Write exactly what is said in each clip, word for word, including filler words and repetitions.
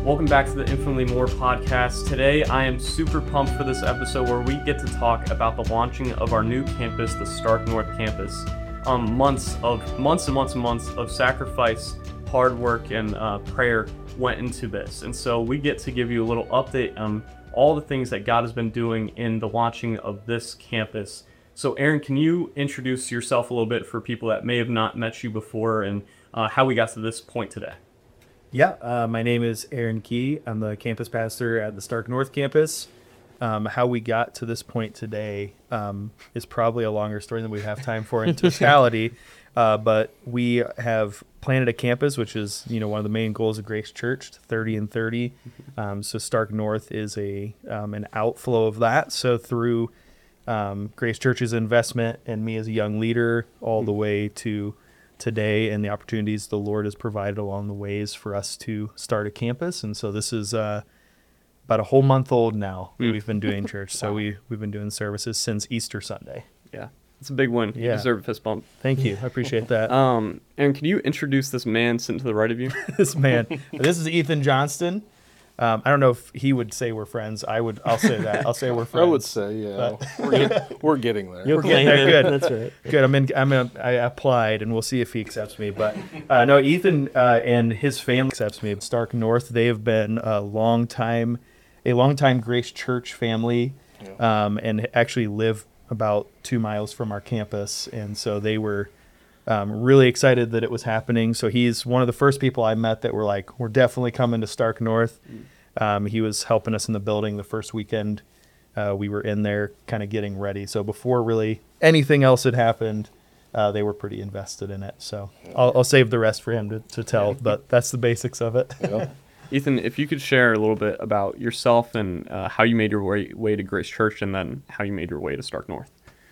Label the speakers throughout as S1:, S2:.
S1: Welcome back to the Infinitely More podcast. Today, I am super pumped for this episode where we get to talk about the launching of our new campus, the Stark North campus. Um, months of months and months and months of sacrifice, hard work, and uh, prayer went into this, and so we get to give you a little update on all the things that God has been doing in the launching of this campus. So, Aaron, can you introduce yourself a little bit for people that may have not met you before, and uh, how we got to this point today?
S2: Yeah, uh, my name is Aaron Key. I'm the campus pastor at the Stark North campus. Um, how we got to this point today um, is probably a longer story than we have time for in totality. uh, but we have planted a campus, which is you know one of the main goals of Grace Church, thirty and thirty. Um, so Stark North is a um, an outflow of that. So through um, Grace Church's investment and me as a young leader, all the way to today and the opportunities the Lord has provided along the ways for us to start a campus. And so this is uh, about a whole month old now that
S1: Mm.
S2: we've been doing church. So we, we've been doing services since Easter Sunday.
S1: Yeah, it's a big win. You
S2: Yeah.
S1: deserve a fist bump.
S2: Thank you. I appreciate that.
S1: Um, Aaron, can you introduce this man sitting to the right of you?
S2: This man, this is Ethan Johnston. Um, I don't know if he would say we're friends. I would, I'll say that. I'll say we're
S3: I
S2: friends.
S3: would say, yeah, we're, get, we're getting there.
S2: We're getting there. Good. That's right. Good. I'm in. I'm in. I applied, and we'll see if he accepts me. But uh, no, Ethan uh, and his family accepts me. Stark North. They have been a long time, a long time Grace Church family,
S3: Yeah.
S2: um, and actually live about two miles from our campus. And so they were um, really excited that it was happening. So he's one of the first people I met that were like, "We're definitely coming to Stark North." Um, he was helping us in the building the first weekend. Uh, we were in there kind of getting ready. So before really anything else had happened, uh, they were pretty invested in it. So I'll, I'll save the rest for him to, to tell, but that's the basics of it.
S3: Yeah.
S1: Ethan, if you could share a little bit about yourself and uh, how you made your way, way to Grace Church, and then how you made your way to Stark North.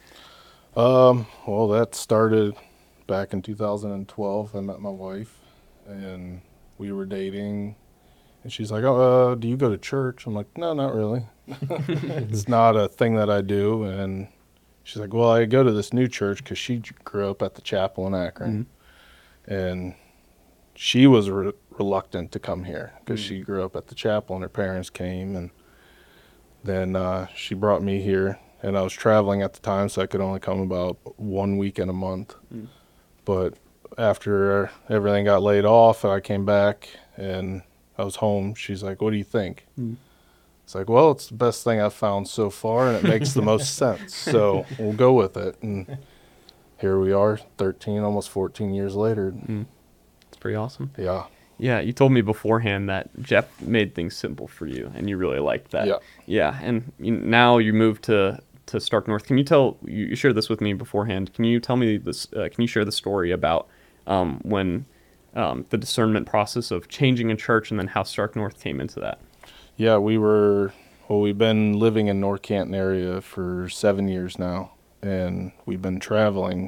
S3: Um, well, that started back in two thousand twelve. I met my wife, and we were dating. And she's like, "Oh, uh, do you go to church?" I'm like, "No, not really. It's not a thing that I do." And she's like, "Well, I go to this new church," because she grew up at the chapel in Akron. Mm-hmm. And she was re- reluctant to come here because mm-hmm. she grew up at the chapel and her parents came. And then uh, she brought me here. And I was traveling at the time, so I could only come about one weekend a month. Mm-hmm. But after everything got laid off, I came back and I was home. She's like, "What do you think?" Mm. It's like, "Well, it's the best thing I've found so far, and it makes the most sense. So we'll go with it." And here we are, thirteen, almost fourteen years later.
S1: Mm. It's pretty awesome.
S3: Yeah.
S1: Yeah, you told me beforehand that Jeff made things simple for you, and you really liked that.
S3: Yeah.
S1: Yeah, and you, now you moved to, to Stark North. Can you tell, you, you shared this with me beforehand. Can you tell me this, uh, can you share the story about um, when... Um, the discernment process of changing a church, and then how Stark North came into that?
S3: Yeah, we were, well, we've been living in North Canton area for seven years now, and we've been traveling,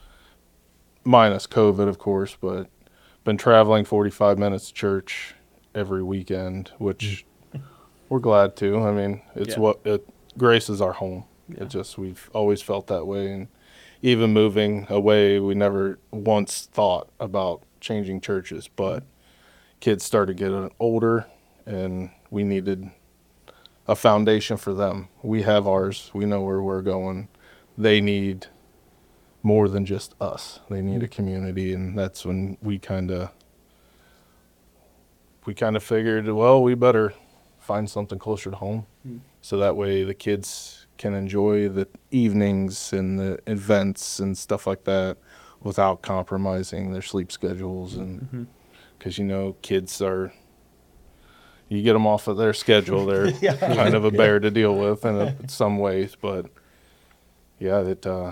S3: minus COVID, of course, but been traveling forty-five minutes to church every weekend, which we're glad to. I mean, it's yeah. what, it, Grace is our home. Yeah. It just, we've always felt that way, and even moving away, we never once thought about changing churches, but kids started getting older and we needed a foundation for them. We have ours. We know where we're going. They need more than just us. They need a community, and that's when we kind of we kind of figured, well, we better find something closer to home. Mm. So that way the kids can enjoy the evenings and the events and stuff like that without compromising their sleep schedules. And because, mm-hmm. you know, kids are, you get them off of their schedule, they're yeah. kind of a bear yeah. to deal with in, a, in some ways. But yeah, that uh,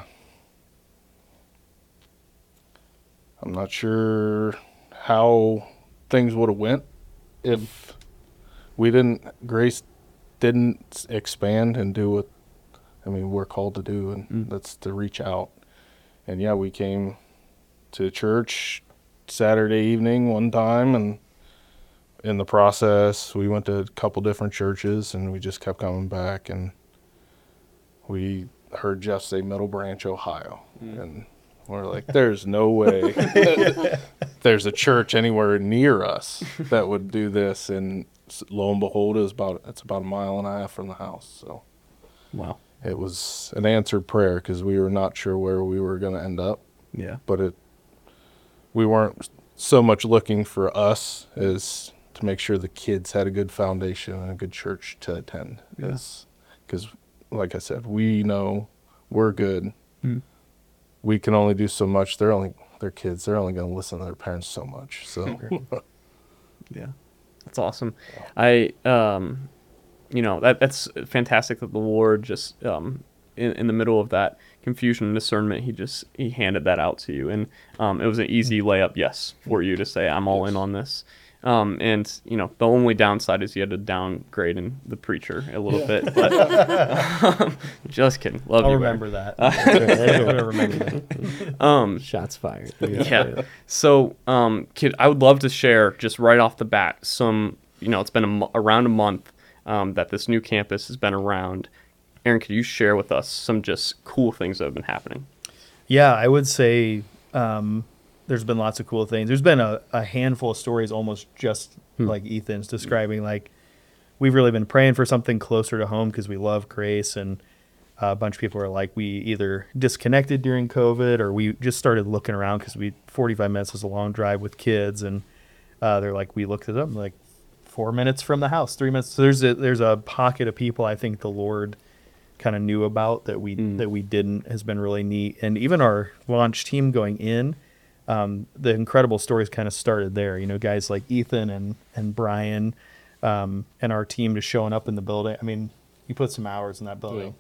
S3: I'm not sure how things would have went if we didn't, Grace didn't expand and do what, I mean, we're called to do, and mm. that's to reach out. And yeah, we came to church Saturday evening one time, and in the process, we went to a couple different churches, and we just kept coming back, and we heard Jeff say Middle Branch, Ohio, mm. and we're like, there's no way there's a church anywhere near us that would do this. And s- lo and behold, it was about it's about a mile and a half from the house. So
S1: Wow.
S3: it was an answered prayer because we were not sure where we were going to end up.
S1: Yeah.
S3: But it we weren't so much looking for us as to make sure the kids had a good foundation and a good church to attend. Because,
S1: Yeah.
S3: like I said, we know we're good.
S1: Mm.
S3: We can only do so much. They're only they're kids. They're only going to listen to their parents so much. So,
S1: Yeah. That's awesome. I, um, you know, that that's fantastic that the Lord just, um, in, in the middle of that confusion and discernment, he just, he handed that out to you. And, um, it was an easy layup, yes, for you to say, I'm all in on this. Um, and, you know, the only downside is you had to downgrade in the preacher a little
S3: Yeah.
S1: bit. But, um, just kidding. Love
S2: I'll
S1: you.
S2: remember that. I'm gonna remember that.
S1: Um,
S4: Shots fired.
S1: yeah. So, um, kid, I would love to share just right off the bat some, you know, it's been a mo- around a month um, that this new campus has been around. Aaron, could you share with us some just cool things that have been happening?
S2: Yeah, I would say um, there's been lots of cool things. There's been a, a handful of stories almost just
S1: Hmm.
S2: like Ethan's describing, like we've really been praying for something closer to home because we love Grace, and a bunch of people are like, we either disconnected during COVID or we just started looking around because we forty-five minutes is a long drive with kids, and uh, they're like, we looked it up, like four minutes from the house, three minutes. So there's a there's a pocket of people I think the Lord kind of knew about that we
S1: Mm.
S2: that we didn't, has been really neat. And even our launch team going in, um, the incredible stories kind of started there. You know, guys like Ethan and and Brian, um, and our team just showing up in the building. I mean, you put some hours in that building.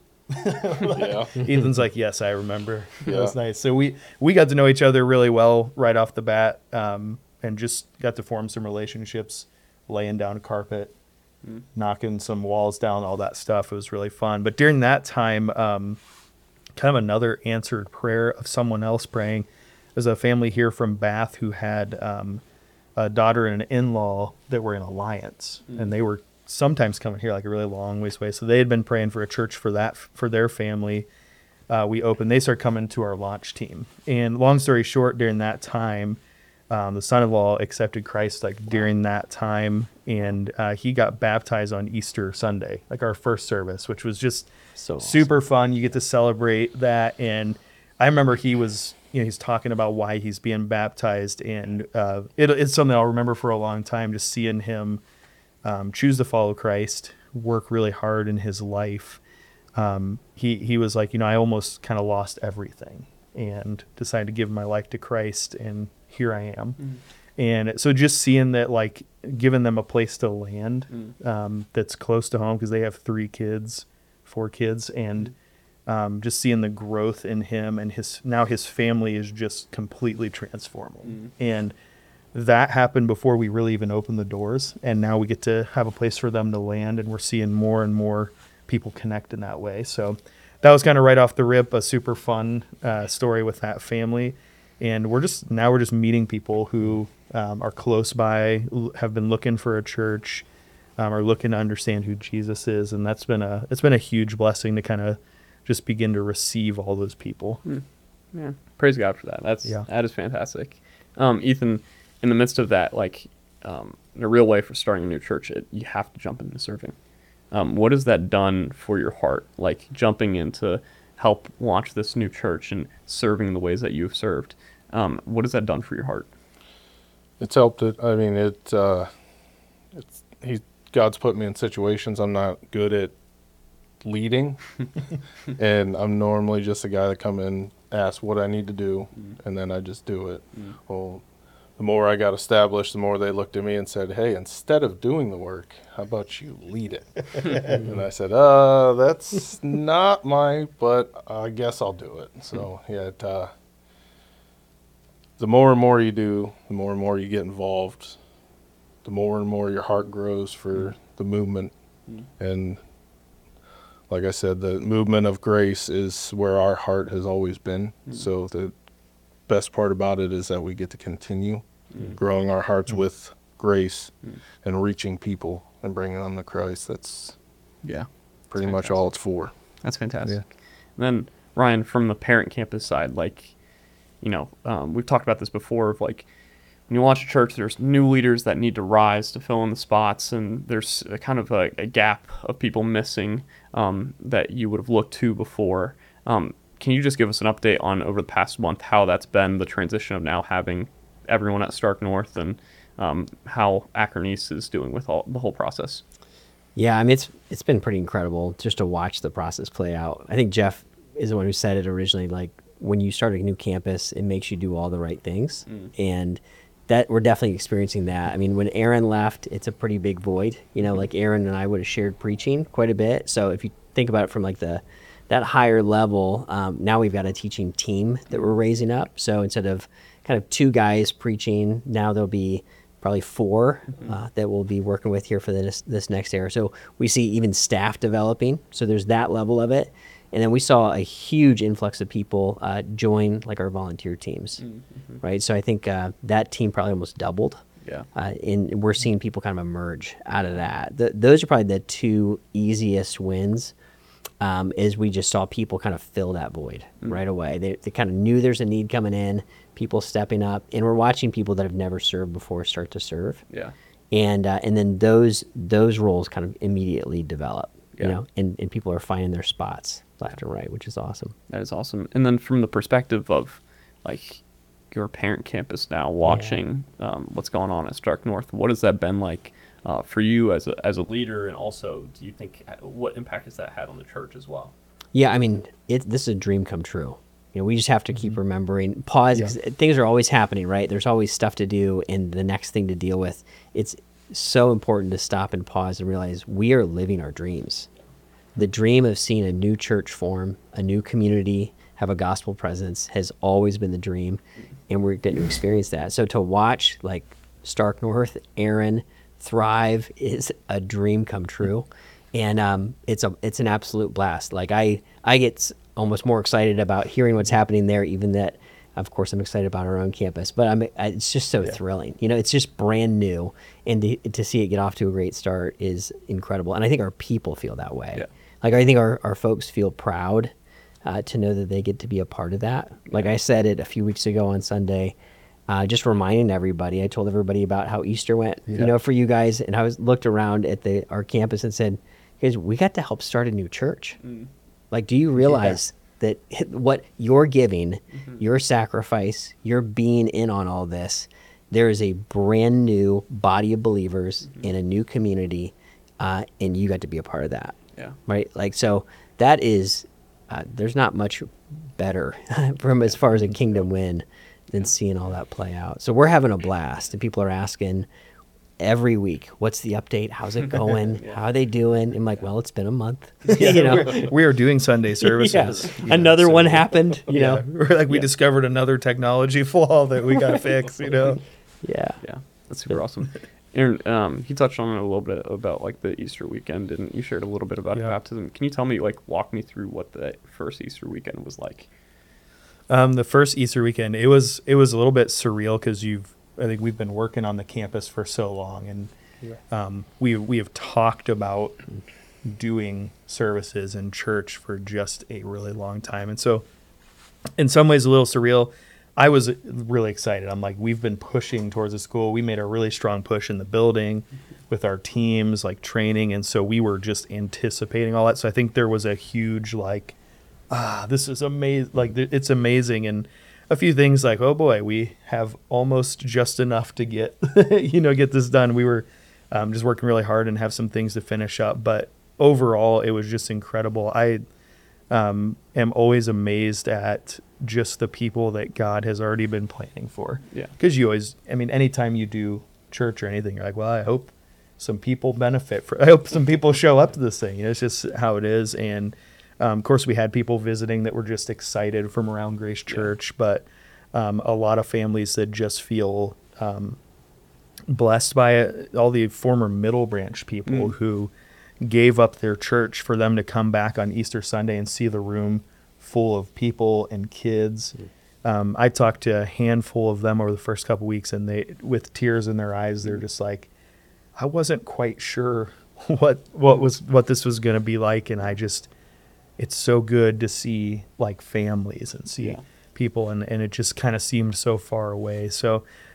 S3: yeah.
S2: Ethan's like, yes, I remember. It
S3: Yeah.
S2: was nice. So we we got to know each other really well right off the bat, um, and just got to form some relationships, laying down carpet,
S1: Mm.
S2: knocking some walls down, all that stuff. It was really fun. But during that time, um, kind of another answered prayer of someone else praying. There's a family here from Bath who had um, a daughter and an in-law that were in alliance,
S1: Mm.
S2: and they were sometimes coming here like a really long ways away. So they had been praying for a church for that, for their family. Uh, we opened, they started coming to our launch team. And long story short, during that time, um, the son-in-law accepted Christ like during that time, and uh, he got baptized on Easter Sunday, like our first service, which was just
S4: So awesome.
S2: super fun. You get to celebrate that. And I remember he was, you know, he's talking about why he's being baptized, and uh, it, it's something I'll remember for a long time, just seeing him um, choose to follow Christ, work really hard in his life. Um, he, he was like, you know, I almost kind of lost everything and decided to give my life to Christ, and here I am.
S1: Mm.
S2: And so just seeing that, like giving them a place to land
S1: Mm.
S2: um, that's close to home, because they have three kids, four kids, and um, just seeing the growth in him, and his now his family is just completely transforming.
S1: Mm.
S2: And that happened before we really even opened the doors, and now we get to have a place for them to land, and we're seeing more and more people connect in that way. So that was kind of right off the rip, a super fun uh, story with that family. And we're just now we're just meeting people who um, are close by, l- have been looking for a church, um, are looking to understand who Jesus is, and that's been a it's been a huge blessing to kind of just begin to receive all those people.
S1: Yeah, praise God for that. That's
S2: Yeah.
S1: that is fantastic. Um, Ethan, in the midst of that, like um, in a real way for starting a new church, it, you have to jump into serving. Um, what has that done for your heart? Like jumping in to help launch this new church and serving in the ways that you've served. Um, what has that done for your heart?
S3: It's helped it. I mean, it. Uh, it's he. God's put me in situations I'm not good at leading, and I'm normally just a guy that come in, ask what I need to do,
S1: Mm.
S3: and then I just do it.
S1: Mm.
S3: Well, the more I got established, the more they looked at me and said, "Hey, instead of doing the work, how about you lead it?" And I said, "Uh, that's not my, but I guess I'll do it." So yeah, it, uh, the more and more you do, the more and more you get involved, the more and more your heart grows for the movement.
S1: Mm.
S3: And like I said, the movement of grace is where our heart has always been.
S1: Mm.
S3: So the best part about it is that we get to continue
S1: Mm.
S3: growing our hearts
S2: Mm.
S3: with grace
S1: Mm.
S3: and reaching people and bringing them to Christ. That's
S1: Yeah,
S3: pretty
S1: That's
S3: much all it's for.
S1: that's fantastic. And then Ryan, from the parent campus side, like, you know, um, we've talked about this before of like when you watch a church, there's new leaders that need to rise to fill in the spots, and there's a kind of a, a gap of people missing um, that you would have looked to before. Um, can you just give us an update on over the past month how that's been, the transition of now having everyone at Stark North, and um, how Akron East is doing with all the whole process?
S4: Yeah, I mean, it's it's been pretty incredible just to watch the process play out. I think Jeff is the one who said it originally, like, when you start a new campus, it makes you do all the right things. Mm. And that we're definitely experiencing that. I mean, when Aaron left, it's a pretty big void. You know, like Aaron and I would have shared preaching quite a bit. So if you think about it from like the that higher level, um, now we've got a teaching team that we're raising up. So instead of kind of two guys preaching, now there'll be probably four mm-hmm. uh, that we'll be working with here for this this next era. So we see even staff developing. So there's that level of it. And then we saw a huge influx of people uh, join like our volunteer teams, mm-hmm. right? So I think uh, that team probably almost doubled.
S1: Yeah.
S4: Uh, and we're seeing people kind of emerge out of that. The, those are probably the two easiest wins. Um, is we just saw people kind of fill that void mm-hmm. right away. They they kind of knew there's a need coming in, people stepping up, and we're watching people that have never served before start to serve.
S1: Yeah.
S4: And uh, and then those those roles kind of immediately develop, yeah. you know, and, and people are finding their spots left and right, which is awesome.
S1: That is awesome. And then from the perspective of like your parent campus now, watching yeah. um, what's going on at Stark North, what has that been like uh, for you as a as a leader, and also do you think what impact has that had on the church as well?
S4: Yeah, I mean, it, this is a dream come true. You know, we just have to keep remembering, pause, yeah. things are always happening, right? There's always stuff to do and the next thing to deal with. It's so important to stop and pause and realize we are living our dreams. The dream of seeing a new church form, a new community, have a gospel presence has always been the dream, and we're getting to experience that. So to watch like Stark North, Aaron thrive is a dream come true, and um, it's a it's an absolute blast. Like I I get almost more excited about hearing what's happening there, even that, of course, I'm excited about our own campus. But I'm it's just so yeah. thrilling. You know, it's just brand new, and to, to see it get off to a great start is incredible. And I think our people feel that way. Yeah. Like I think our, our folks feel proud uh, to know that they get to be a part of that. Yeah. Like I said it a few weeks ago on Sunday, uh, just reminding everybody. I told everybody about how Easter went, yeah. you know, for you guys, and I was looked around at the our campus and said, "Guys, we got to help start a new church." Mm. Like, do you realize yeah. that what you're giving, mm-hmm. your sacrifice, your being in on all this, there is a brand new body of believers mm-hmm. in a new community, uh, and you got to be a part of that.
S1: Yeah.
S4: Right. Like, so that is, uh, there's not much better from as far as a kingdom win than yeah. seeing all that play out. So we're having a blast, and people are asking every week, what's the update? How's it going? yeah. How are they doing? I'm like, well, it's been a month.
S2: Yeah,
S4: you know,
S2: we're, we are doing Sunday services.
S4: Yeah. Another know, so one happened. You
S2: yeah.
S4: know,
S2: we're like we
S4: yeah.
S2: discovered another technology flaw that we got to fix. You know.
S4: Yeah.
S1: Yeah. That's super awesome. Aaron, um, he touched on it a little bit about like the Easter weekend, and you shared a little bit about yeah. baptism. Can you tell me, like, walk me through what the first Easter weekend was like?
S2: Um, the first Easter weekend, it was it was a little bit surreal because you've I think we've been working on the campus for so long, and yeah. um, we we have talked about doing services in church for just a really long time, and so in some ways a little surreal. I was really excited. I'm like, we've been pushing towards the school. We made a really strong push in the building with our teams, like training. And so we were just anticipating all that. So I think there was a huge, like, ah, this is amazing. Like, it's amazing. And a few things like, oh boy, we have almost just enough to get, you know, get this done. We were um, just working really hard and have some things to finish up. But overall, it was just incredible. I um, am always amazed at just the people that God has already been planning for.
S1: Yeah.
S2: Because you always, I mean, anytime you do church or anything, you're like, well, I hope some people benefit for, I hope some people show up to this thing. You know, it's just how it is. And um, of course we had people visiting that were just excited from around Grace Church, yeah. but um, a lot of families that just feel um, blessed by it. All the former Middle Branch people mm. who gave up their church for them to come back on Easter Sunday and see the room full of people and kids. Mm. Um, I talked to a handful of them over the first couple weeks, and they, with tears in their eyes, they're just like, I wasn't quite sure what what was what this was going to be like, and I just, it's so good to see like families and see yeah. people, and, and it just kind of seemed so far away. So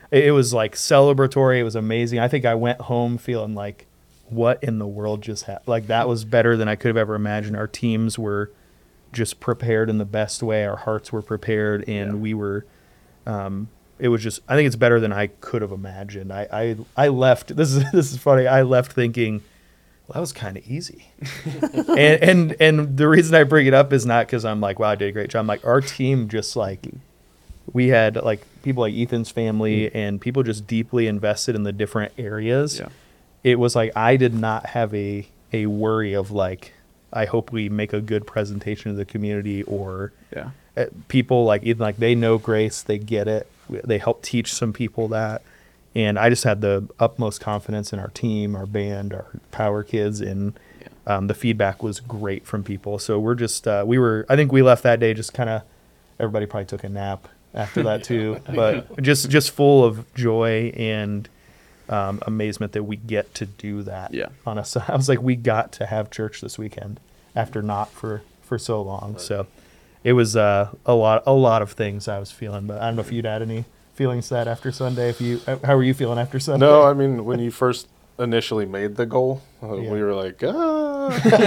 S2: it, it was like celebratory. It was amazing. I think I went home feeling like, what in the world just happened? Like that was better than I could have ever imagined. Our teams were just prepared in the best way. Our hearts were prepared, and
S1: Yeah.
S2: we were. Um, it was just. I think it's better than I could have imagined. I I, I left. This is this is funny. I left thinking, well, that was kind of easy. and and and the reason I bring it up is not because I'm like, wow, I did a great job. I'm like, our team just like. We had like people like Ethan's family and people just deeply invested in the different areas.
S1: Yeah.
S2: It was like I did not have a a worry of like I hope we make a good presentation to the community or
S1: Yeah.
S2: uh, people like Ethan, like they know Grace, they get it, they help teach some people that, and I just had the utmost confidence in our team, our band, our power kids, and
S1: Yeah.
S2: um, the feedback was great from people. So we're just uh, we were I think we left that day just kind of everybody probably took a nap after that too, but just just full of joy and. Um, amazement that we get to do that.
S1: Yeah.
S2: On a, I was like, we got to have church this weekend after not for, for so long. So it was uh, a lot a lot of things I was feeling. But I don't know if you'd had any feelings to that after Sunday. If you, how were you feeling after Sunday?
S3: No, I mean, when you first initially made the goal, uh,
S2: Yeah.
S3: we were like, ah.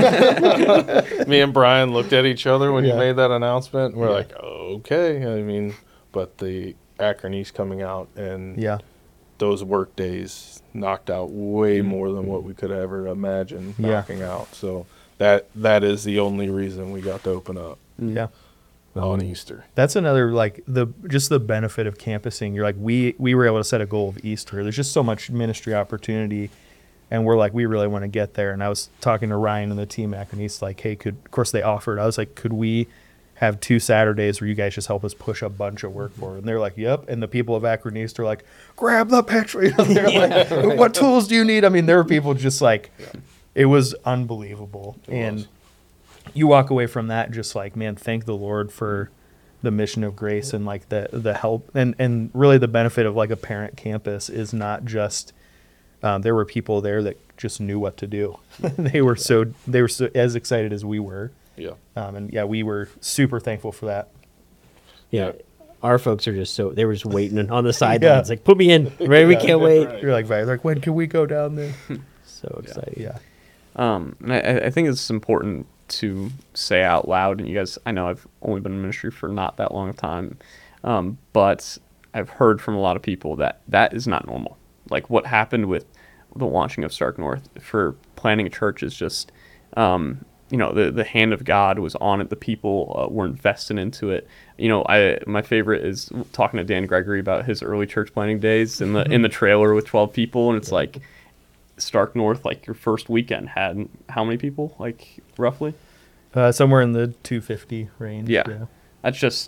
S3: Me and Brian looked at each other when
S2: Yeah.
S3: you made that announcement. And we're
S2: Yeah.
S3: like, okay. I mean, but the Akron East coming out and
S2: Yeah.
S3: those work days knocked out way more than what we could ever imagine
S2: Yeah.
S3: knocking out. So that that is the only reason we got to open up
S2: Yeah.
S3: on Easter.
S2: That's another like the just the benefit of campusing. You're like we we were able to set a goal of Easter. There's just so much ministry opportunity, and we're like we really want to get there. And I was talking to Ryan and the team at Akron East, like, hey, could of course they offered. I was like, could we have two Saturdays where you guys just help us push a bunch of work forward? And they're like, yep. And the people of Akron East are like, grab the petrol. You know, they're like, what tools do you need? I mean, there were people just like, it was unbelievable.
S3: It
S2: and
S3: was.
S2: you walk away from that just like, man, thank the Lord for the mission of grace and like the the help and and really the benefit of like a parent campus is not just um, there were people there that just knew what to do. they were so they were so as excited as we were.
S3: Yeah.
S2: Um, and yeah, we were super thankful for that.
S4: Yeah. Our folks are just so, they were just waiting on the
S2: Yeah.
S4: sidelines, like, put me in, right? We can't wait.
S3: Right.
S2: You're like, they're like, when can we go down there?
S4: So excited.
S2: Yeah.
S1: Um, and I, I think it's important to say out loud, and you guys, I know I've only been in ministry for not that long of time, um, but I've heard from a lot of people that that is not normal. Like what happened with the launching of Stark North for planning a church is just, um, you know, the, the hand of God was on it. The people uh, were invested into it. You know, I my favorite is talking to Dan Gregory about his early church planning days in the in the trailer with twelve people, and it's like Stark North, like your first weekend had how many people, like roughly?
S2: Uh, somewhere in the two fifty range.
S1: Yeah. That's just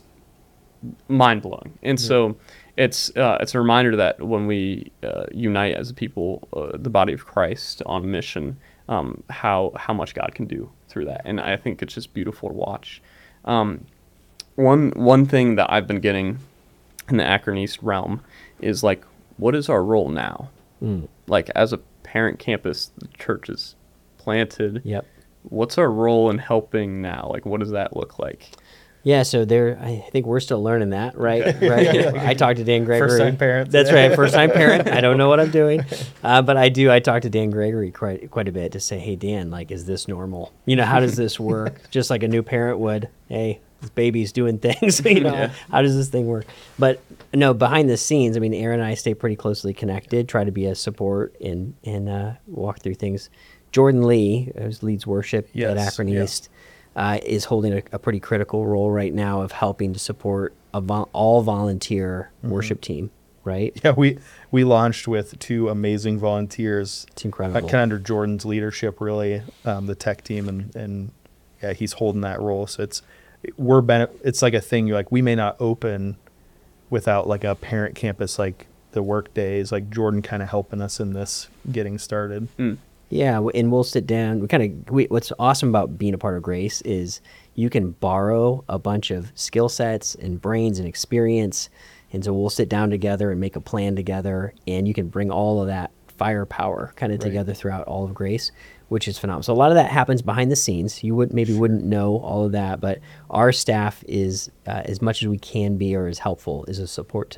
S1: mind blowing. And so it's uh, it's a reminder that when we uh, unite as a people, uh, the body of Christ on mission, um, how how much God can do through that. And I think it's just beautiful to watch. Um, one one thing that I've been getting in the Akron East realm is like, what is our role now?
S4: Mm.
S1: Like as a parent campus, the church is planted.
S4: Yep.
S1: What's our role in helping now? Like, what does that look like?
S4: Yeah, so there, I think we're still learning that, right? Right. I talked to Dan Gregory.
S2: First-time parents.
S4: That's right, first-time parent. I don't know what I'm doing, uh, but I do. I talked to Dan Gregory quite quite a bit to say, hey, Dan, like, is this normal? You know, how does this work? Just like a new parent would. Hey, this baby's doing things. You know,
S1: Yeah.
S4: how does this thing work? But no, behind the scenes, I mean, Aaron and I stay pretty closely connected. Try to be a support and and uh, walk through things. Jordan Lee, who leads worship
S2: Yes,
S4: at Akron
S2: yeah.
S4: East. Uh, is holding a, a pretty critical role right now of helping to support a vol- all volunteer
S2: Mm-hmm.
S4: worship team, right?
S2: Yeah, we we launched with two amazing volunteers.
S4: It's incredible.
S2: Kind of under Jordan's leadership, really, um, the tech team, and and yeah, he's holding that role. So it's we're bene- it's like a thing. You're like, we may not open without like a parent campus, like the work days. Like Jordan kind of helping us in this getting started.
S1: Mm.
S4: Yeah, w- and we'll sit down. We kind of we, what's awesome about being a part of Grace is you can borrow a bunch of skill sets and brains and experience, and so we'll sit down together and make a plan together, and you can bring all of that firepower kind of
S2: Right.
S4: together throughout all of Grace, which is phenomenal. So a lot of that happens behind the scenes. You would maybe wouldn't know all of that, but our staff is uh, as much as we can be or as helpful is a support to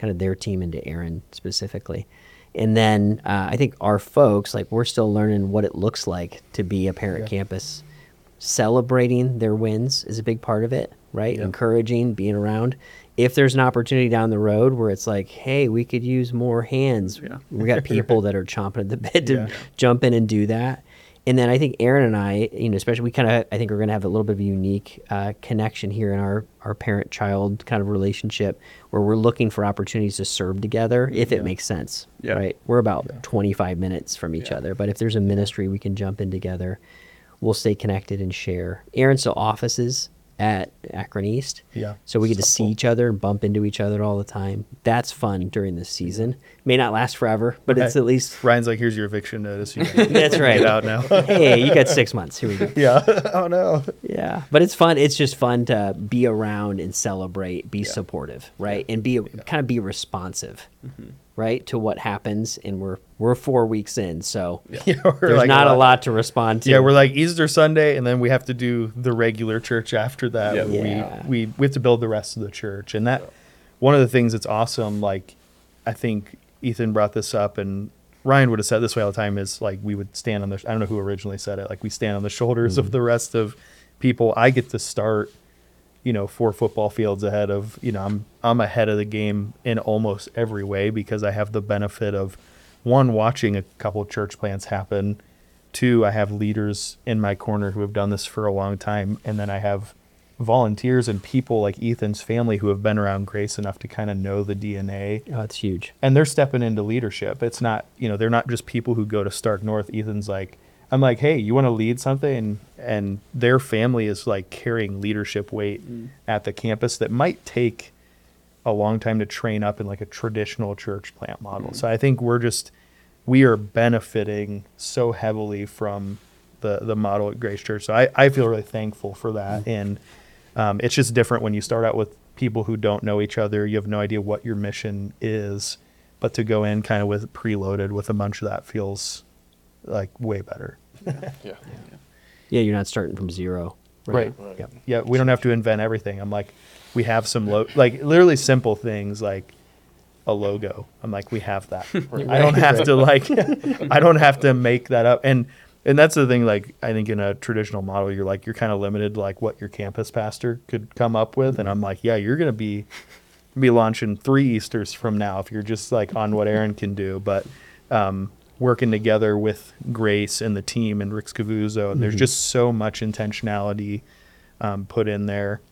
S4: kind of their team into Aaron specifically. And then uh, I think our folks, like we're still learning what it looks like to be a parent
S2: Yeah.
S4: campus. Celebrating their wins is a big part of it, right?
S2: Yeah.
S4: Encouraging, being around. If there's an opportunity down the road where it's like, hey, we could use more hands,
S1: Yeah.
S4: we got people that are chomping at the bit to
S2: Yeah.
S4: jump in and do that. And then I think Aaron and I, you know, especially we kind of, I think we're going to have a little bit of a unique uh, connection here in our, our parent-child kind of relationship where we're looking for opportunities to serve together if it makes sense,
S1: Yeah.
S4: right? We're about twenty-five minutes from each
S1: Yeah.
S4: other, but if there's a ministry we can jump in together, we'll stay connected and share. Aaron still offices at Akron East.
S2: Yeah.
S4: So we get to
S2: So
S4: see
S2: cool.
S4: each other and bump into each other all the time. That's fun during this season. May not last forever, but it's
S2: Right.
S4: at least
S2: Ryan's like, here's your eviction notice. You can
S4: that's right.
S2: get out now.
S4: Hey, you got six months. Here we go.
S2: Yeah. Oh no.
S4: Yeah, but it's fun. It's just fun to be around and celebrate, be supportive, right, and be kind of be responsive, right, to what happens. And we're we're four weeks in, so
S2: Yeah, we're
S4: there's
S2: like
S4: not a lot to respond to.
S2: Yeah, we're like Easter Sunday, and then we have to do the regular church after that.
S1: Yeah.
S4: Yeah.
S2: We, we we have to build the rest of the church, and that one of the things that's awesome. Like, I think Ethan brought this up, and Ryan would have said it this way all the time. Is like we would stand on the. I don't know who originally said it. Like we stand on the shoulders of the rest of people. I get to start, you know, four football fields ahead of. You know, I'm I'm ahead of the game in almost every way because I have the benefit of. One, watching a couple of church plants happen. Two, I have leaders in my corner who have done this for a long time. And then I have volunteers and people like Ethan's family who have been around Grace enough to kind of know the D N A.
S4: Oh, it's huge.
S2: And they're stepping into leadership. It's not, you know, they're not just people who go to Stark North. Ethan's like, I'm like, hey, you want to lead something? And, and their family is like carrying leadership weight at the campus that might take a long time to train up in like a traditional church plant model. So I think we're just, we are benefiting so heavily from the, the model at Grace Church. So I, I feel really thankful for that. And um, it's just different when you start out with people who don't know each other. You have no idea what your mission is, but to go in kind of with preloaded with a bunch of that feels like way better.
S3: Yeah.
S4: Yeah, you're not starting from zero.
S2: Right.
S3: Right.
S2: Yeah. Yeah. We don't have to invent everything. I'm like, we have some lo- like literally simple things like a logo. I'm like, we have that. I don't have to like, I don't have to make that up. And and that's the thing. Like, I think in a traditional model, you're like, you're kind of limited to like what your campus pastor could come up with. And I'm like, yeah, you're gonna be be launching three Easters from now if you're just like on what Aaron can do. But um, working together with Grace and the team and Rick Scavuzzo, and there's just so much intentionality um, put in there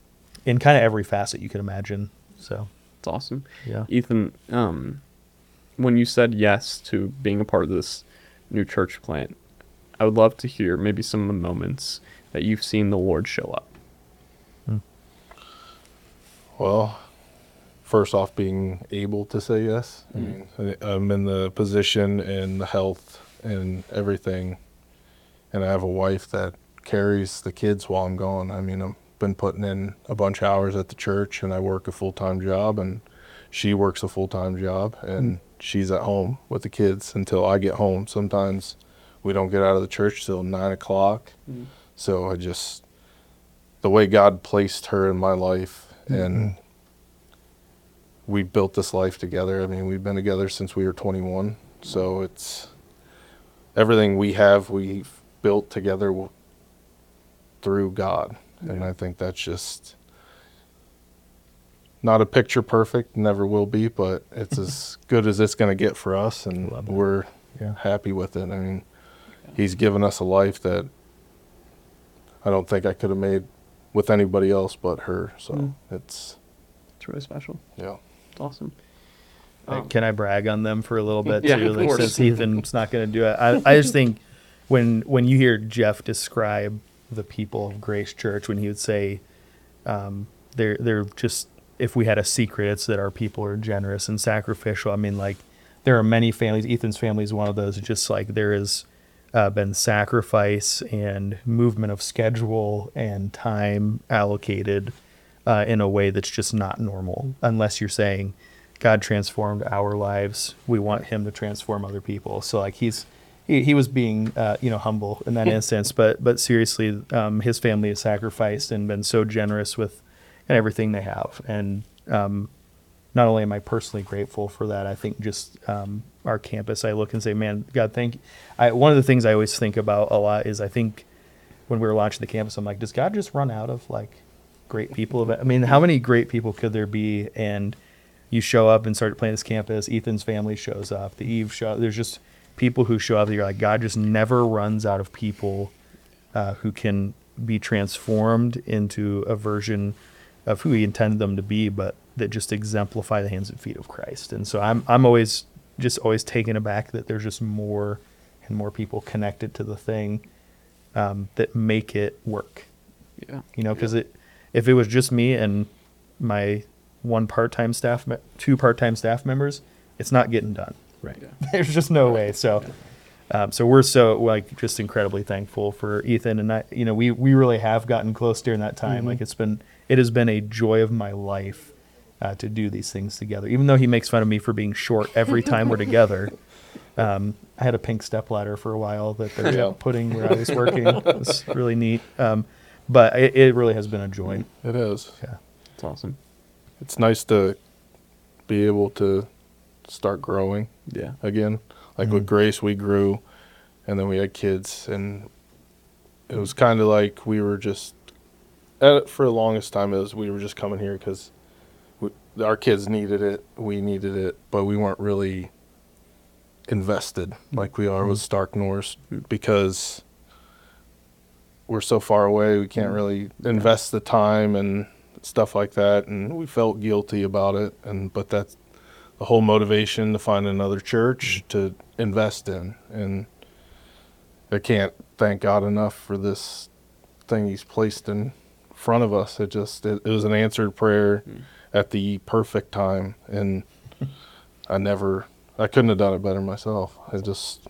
S2: in kind of every facet you can imagine. So
S1: It's awesome.
S2: yeah,
S1: Ethan, um, when you said yes to being a part of this new church plant, I would love to hear maybe some of the moments that you've seen the Lord show up.
S3: Well, first off, being able to say yes. I mean, I- I'm in the position and the health and everything, and I have a wife that carries the kids while I'm gone. I mean, I've been putting in a bunch of hours at the church, and I work a full-time job, and she works a full-time job, and she's at home with the kids until I get home. Sometimes we don't get out of the church till nine o'clock. So I just, the way God placed her in my life, and we built this life together. I mean, we've been together since we were twenty-one. So it's everything we have, we've built together w- through God. And I think that's just not a picture perfect, never will be, but it's as good as it's going to get for us. And
S2: Love it.
S3: we're
S2: yeah,
S3: happy with it. I mean, he's given us a life that I don't think I could have made with anybody else but her. So
S1: Mm.
S3: it's,
S1: It's really special.
S3: yeah.
S1: It's awesome.
S2: Like,
S1: Um,
S2: Can I brag on them for a little bit
S1: Yeah,
S2: too?
S1: of
S2: Like,
S1: course.
S2: since Ethan's not going to do it, I, I just think when when you hear Jeff describe the people of Grace Church, when he would say, um, they're they're just, if we had a secret, it's that our people are generous and sacrificial. I mean, like, there are many families. Ethan's family is one of those. It's just like there has uh, been sacrifice and movement of schedule and time allocated uh, in a way that's just not normal, unless you're saying God transformed our lives. We want him to transform other people. So like he's, he, he was being, uh, you know, humble in that instance, but, but seriously, um, his family has sacrificed and been so generous with everything they have. And, um, not only am I personally grateful for that, I think just um, our campus, I look and say, man, God, thank you. I, one of the things I always think about a lot is I think when we were launching the campus, I'm like, does God just run out of like great people? I mean, how many great people could there be? And you show up and start playing this campus. Ethan's family shows up. The Eve show. There's just people who show up. That you're like, God just never runs out of people uh, who can be transformed into a version of who He intended them to be, but that just exemplify the hands and feet of Christ. And so I'm I'm always just always taken aback that there's just more and more people connected to the thing um, that make it work.
S1: Yeah,
S2: you know, because it if it was just me and my one part-time staff, me- two part-time staff members, it's not getting done.
S4: Right.
S1: Yeah.
S2: There's just no way. So, um, so we're so like just incredibly thankful for Ethan and I. You know, we we really have gotten close during that time.
S3: Mm-hmm.
S2: Like it's been, it has been a joy of my life uh, to do these things together. Even though he makes fun of me for being short every time we're together. Um, I had a pink stepladder for a while that they're
S3: Yeah.
S2: putting where I was working. It was really neat. Um, but it, it really has been a joy.
S3: It is.
S2: Yeah.
S1: It's awesome.
S3: It's nice to be able to start growing
S1: Yeah.
S3: again. Like
S2: Mhm.
S3: with Grace, we grew, and then we had kids, and it was kind of like we were just, at, for the longest time, it was we were just coming here because our kids needed it, we needed it, but we weren't really invested like we are with Stark North because we're so far away, we can't really invest the time and stuff like that, and we felt guilty about it, and but that's the whole motivation to find another church to invest in. And I can't thank God enough for this thing He's placed in front of us. It just it, it was an answered prayer
S1: Mm.
S3: at the perfect time, and I never I couldn't have done it better myself. I just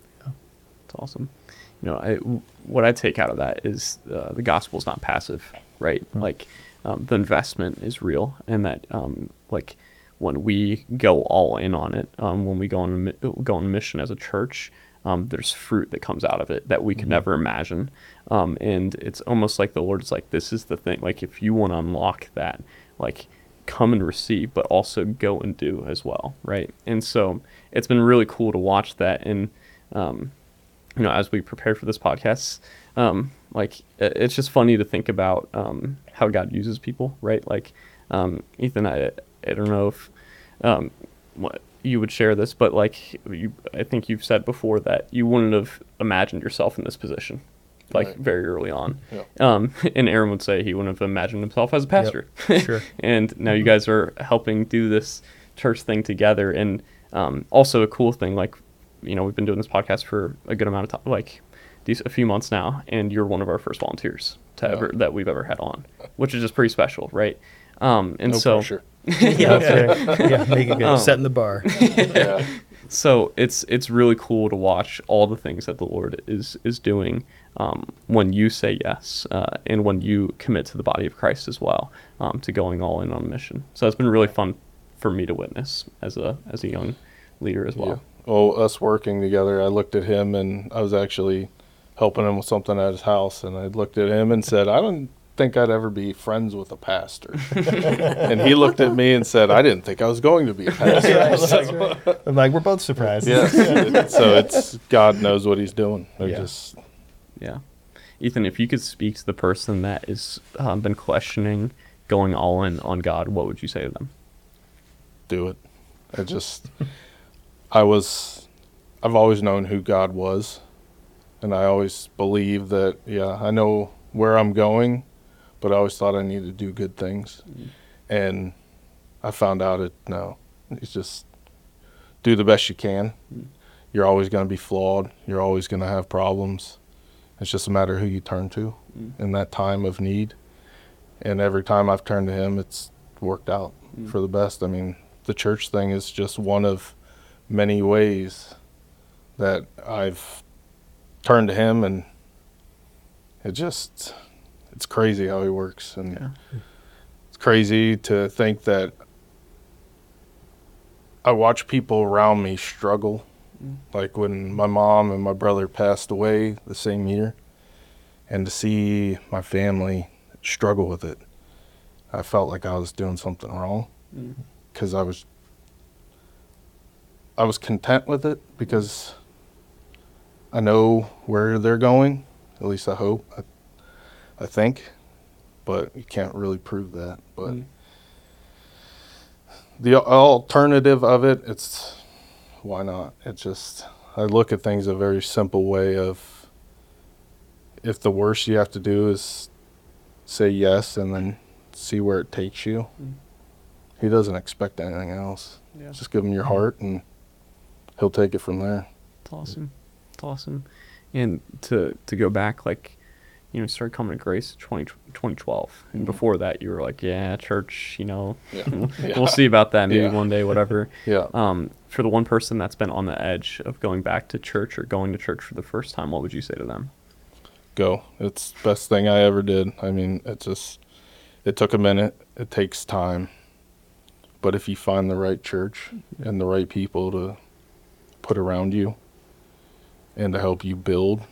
S1: It's awesome. You know, I, what I take out of that is uh, the gospel is not passive, right?
S2: Mm.
S1: Like um, the investment is real, and that um, like when we go all in on it, um, when we go on a mi- go on a mission as a church, um, there's fruit that comes out of it that we could
S2: Mhm.
S1: never imagine, um, and it's almost like the Lord's like, this is the thing. Like if you want to unlock that, like come and receive, but also go and do as well, right? And so it's been really cool to watch that, and um, you know, as we prepare for this podcast, um, like it- it's just funny to think about um, how God uses people, right? Like um, Ethan, I I don't know if um, what you would share this, but like you, I think you've said before that you wouldn't have imagined yourself in this position, like
S3: Right.
S1: very early on.
S3: Yeah.
S1: Um, and Aaron would say he wouldn't have imagined himself as a pastor.
S2: Sure.
S1: And now you guys are helping do this church thing together. And um, also a cool thing, like, you know, we've been doing this podcast for a good amount of time, like these, a few months now, and you're one of our first volunteers to
S3: Yeah.
S1: ever that we've ever had on, which is just pretty special, right? Um, and
S3: no
S1: so,
S3: pressure.
S2: Yeah, that's right. Yeah, make it good.
S1: Um,
S2: Setting the bar.
S3: Yeah.
S1: so it's it's really cool to watch all the things that the Lord is is doing um, when you say yes, uh, and when you commit to the body of Christ as well, um, to going all in on a mission. So it's been really fun for me to witness as a as a young leader as well.
S3: Yeah. Well, us working together, I looked at him, and I was actually helping him with something at his house, and I looked at him and said, I don't think I'd ever be friends with a pastor. And he looked at me and said, I didn't think I was going to be a pastor.
S2: Yeah, that's right. I'm like, we're both surprised.
S3: Yes. It- so it's God knows what He's doing. I
S2: Yeah.
S3: just
S1: Yeah. Ethan, if you could speak to the person that has um, been questioning going all in on God, what would you say to them?
S3: do it. I just, I was, I've always known who God was, and I always believed that, yeah, I know where I'm going, but I always thought I needed to do good things.
S1: Mhm.
S3: And I found out it, no, it's just do the best you can.
S1: Mhm.
S3: You're always going to be flawed. You're always going to have problems. It's just a matter of who you turn to
S1: Mhm.
S3: in that time of need. And every time I've turned to Him, it's worked out
S1: Mhm.
S3: for the best. I mean, the church thing is just one of many ways that I've turned to Him, and it just, it's crazy how He works. And
S1: Yeah.
S3: it's crazy to think that I watch people around me struggle.
S1: Mm.
S3: Like when my mom and my brother passed away the same year, and to see my family struggle with it, I felt like I was doing something wrong.
S1: Mm.
S3: because I was I was content with it because I know where they're going. At least I hope. I, I think, but you can't really prove that. But
S1: Mm.
S3: the alternative of it, it's why not? It's just I look at things a very simple way of if the worst you have to do is say yes and then see where it takes you.
S1: Mm.
S3: He doesn't expect anything else.
S1: Yeah.
S3: Just give him your heart and he'll take it from there.
S1: It's awesome. It's awesome. And to to go back, like, you know, started coming to Grace twenty, twenty twelve. And before that, you were like, yeah, church, you know,
S3: Yeah.
S1: we'll see about that maybe
S3: Yeah.
S1: one day, whatever.
S3: Yeah.
S1: Um, for the one person that's been on the edge of going back to church or going to church for the first time, what would you say to them?
S3: Go. It's the best thing I ever did. I mean, it just, it took a minute. It takes time. But if you find the right church and the right people to put around you and to help you build,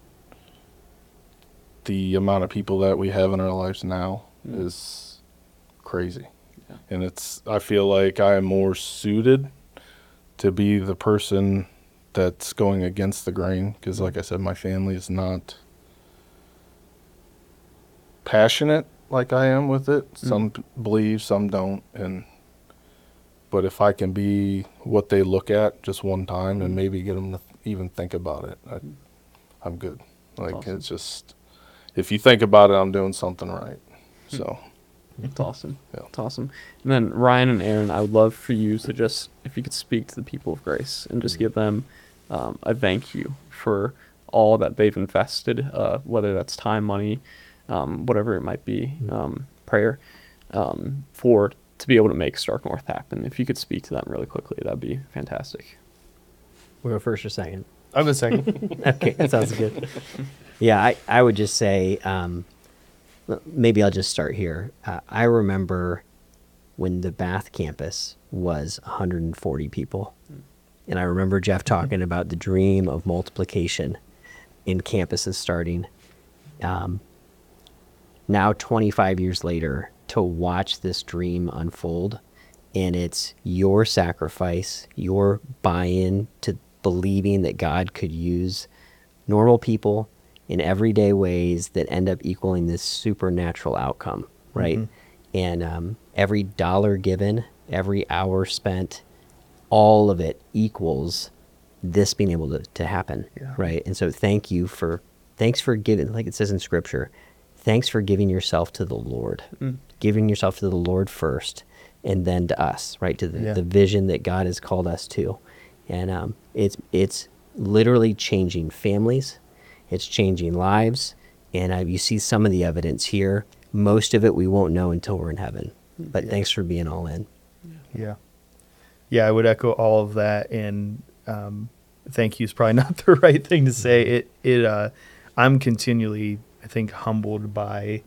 S3: the amount of people that we have in our lives now
S1: Mm.
S3: is crazy.
S1: Yeah.
S3: And it's, I feel like I am more suited to be the person that's going against the grain. Because like I said, my family is not passionate like I am with it. Some p- believe, some don't. And, but if I can be what they look at just one time and maybe get them to th- even think about it, I, I'm good. Like
S1: awesome.
S3: it's just, if you think about it, I'm doing something right. So,
S1: It's awesome.
S3: Yeah.
S1: It's awesome. And then Ryan and Aaron, I would love for you to just, if you could speak to the people of Grace and just give them um, a thank you for all that they've invested, uh, whether that's time, money, um, whatever it might be, um, prayer, um, for to be able to make Stark North happen. If you could speak to them really quickly, that'd be fantastic.
S4: We'll go first or second.
S2: I'll go second.
S4: Okay, that sounds good. Yeah, I, I would just say, um, l- maybe I'll just start here. Uh, I remember when the Bath campus was one hundred forty people. And I remember Jeff talking about the dream of multiplication in campuses starting. Um, now, twenty-five years later, to watch this dream unfold, and it's your sacrifice, your buy-in to believing that God could use normal people in everyday ways that end up equaling this supernatural outcome, right?
S2: Mhm.
S4: And um, every dollar given, every hour spent, all of it equals this being able to, to happen,
S2: Yeah.
S4: right? And so thank you for, thanks for giving, like it says in Scripture, thanks for giving yourself to the Lord,
S1: Mm.
S4: giving yourself to the Lord first, and then to us, right? To the,
S2: Yeah.
S4: the vision that God has called us to. And um, it's it's literally changing families, it's changing lives, and uh, you see some of the evidence here. Most of it we won't know until we're in heaven. But
S2: Yeah.
S4: thanks for being all in.
S2: Yeah. Yeah, I would echo all of that. And um, thank you is probably not the right thing to say. It, it, uh, I'm continually, I think, humbled by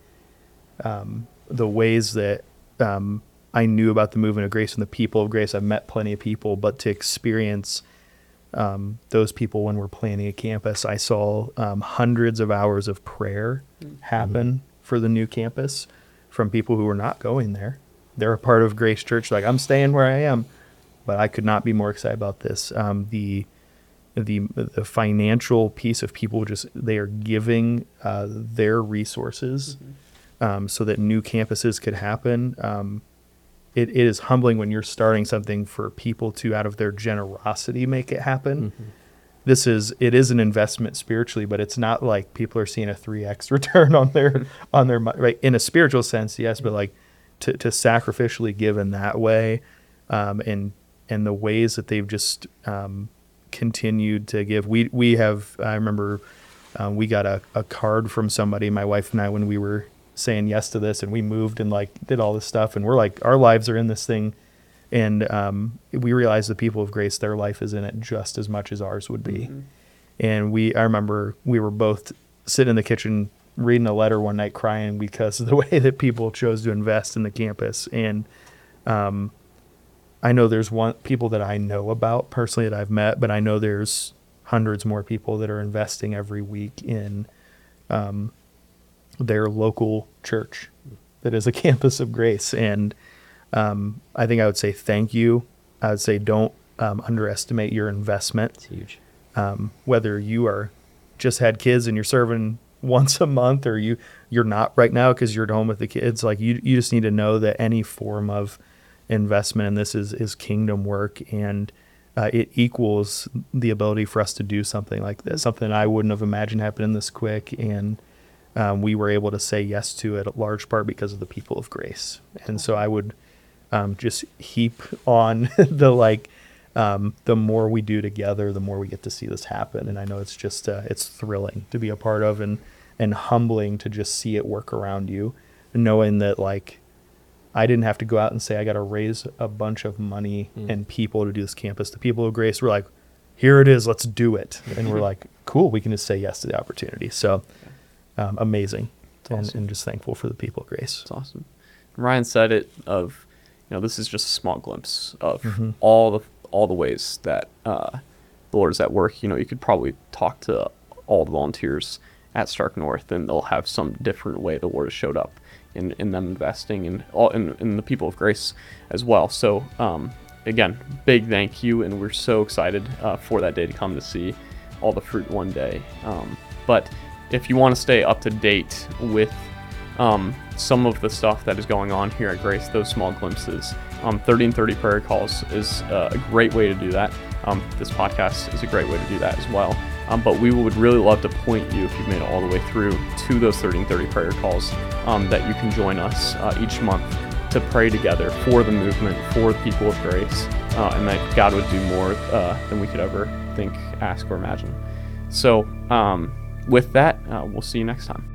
S2: um, the ways that um, I knew about the movement of grace and the people of grace. I've met plenty of people, but to experience um, those people when we're planning a campus, I saw um, hundreds of hours of prayer happen for the new campus from people who were not going there. They're a part of Grace Church. Like, I'm staying where I am, but I could not be more excited about this. Um, the the the financial piece of people, just they are giving uh, their resources um, so that new campuses could happen. Um, it, it is humbling when you're starting something for people to, out of their generosity, make it happen. This is it is an investment spiritually, but it's not like people are seeing a three x return on their on their mo- right in a spiritual sense, yes, but like to, to sacrificially give in that way, um, and and the ways that they've just um, continued to give. We we have I remember um, we got a, a card from somebody, my wife and I, when we were saying yes to this, and we moved and like did all this stuff, and we're like, our lives are in this thing. And um, we realized the people of Grace, their life is in it just as much as ours would be.
S1: Mhm.
S2: And we, I remember we were both sitting in the kitchen reading a letter one night crying because of the way that people chose to invest in the campus. And um, I know there's one people that I know about personally that I've met, but I know there's hundreds more people that are investing every week in um, their local church that is a campus of Grace. And Um, I think I would say thank you. I would say don't um, underestimate your investment.
S4: It's huge.
S2: Um, whether you are just had kids and you're serving once a month, or you you're not right now because you're at home with the kids, like you you just need to know that any form of investment in this is is kingdom work, and uh, it equals the ability for us to do something like this, something I wouldn't have imagined happening this quick, and um, we were able to say yes to it, a large part because of the people of Grace. And so I would um, just heap on the like. Um, the more we do together, the more we get to see this happen. And I know it's just, uh, it's thrilling to be a part of, and, and humbling to just see it work around you, knowing that like, I didn't have to go out and say, I got to raise a bunch of money mm. and people to do this campus. The people of Grace were like, here it is, let's do it. And we're like, cool, we can just say yes to the opportunity. So um, amazing. And,
S1: awesome.
S2: and just thankful for the people of Grace.
S1: It's awesome. Ryan said it of, you know, this is just a small glimpse of
S2: Mm-hmm.
S1: all the all the ways that uh, the Lord is at work. You know, you could probably talk to all the volunteers at Stark North, and they'll have some different way the Lord has showed up in, in them investing in all in, in the people of Grace as well. So um, again, big thank you, and we're so excited uh, for that day to come to see all the fruit one day. Um, but if you want to stay up to date with um, some of the stuff that is going on here at Grace, those small glimpses, Um, thirty and thirty prayer calls is uh, a great way to do that. Um, this podcast is a great way to do that as well. Um, but we would really love to point you, if you've made it all the way through, to those thirty and thirty prayer calls, um, that you can join us uh, each month to pray together for the movement, for the people of Grace, uh, and that God would do more uh, than we could ever think, ask, or imagine. So um, with that, uh, we'll see you next time.